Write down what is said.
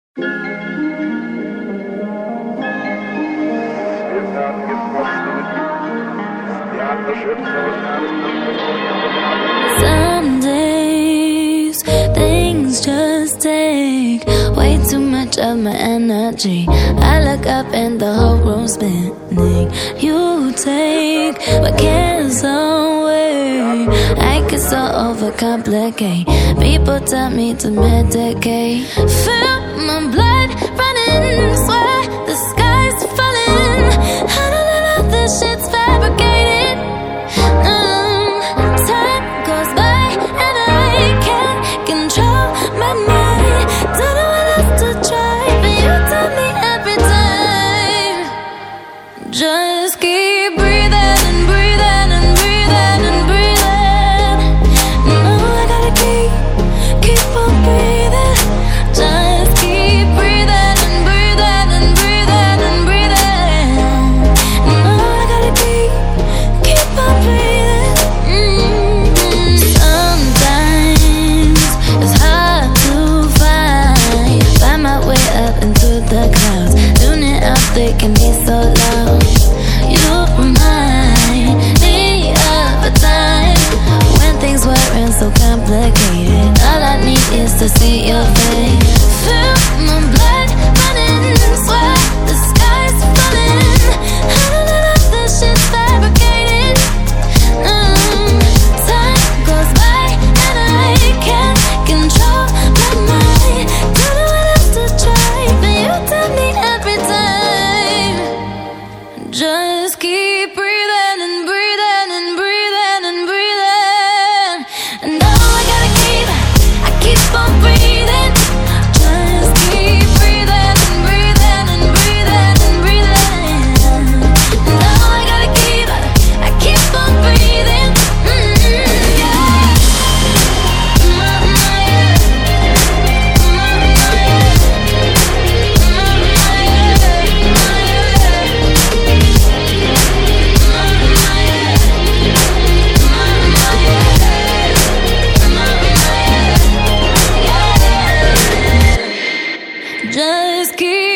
Some days things just take way too much of my energy. I look up and the whole room's spinning. You take my cares away. I get so overcomplicate. People tell me to medicate. Feel my blood running, swear the sky's falling. I don't know if this shit's fabricated. Time goes by and I can't control my mind. Don't know what else to try, but you tell me every time. Just keep breathing and breathing and breathing and breathing. No, I gotta keep on breathing. Just keep breathing and breathing and breathing and breathing. No, I gotta keep on breathing. Sometimes it's hard to find my way up into the clouds. Tuning out, they can be so loud. You remind me of a time when things weren't so complicated. All I need is to see your face. Feel my blood running, swear the sky's falling. I don't know if this shit's fabricated. Time goes by and I can't control my mind. Don't know what else to try, but you tell me every time. Just keep breathing and breathing and breathing and breathing. And now I gotta keep on breathing. Just keep breathing and breathing and breathing and breathing. And now I gotta keep on breathing. Just keep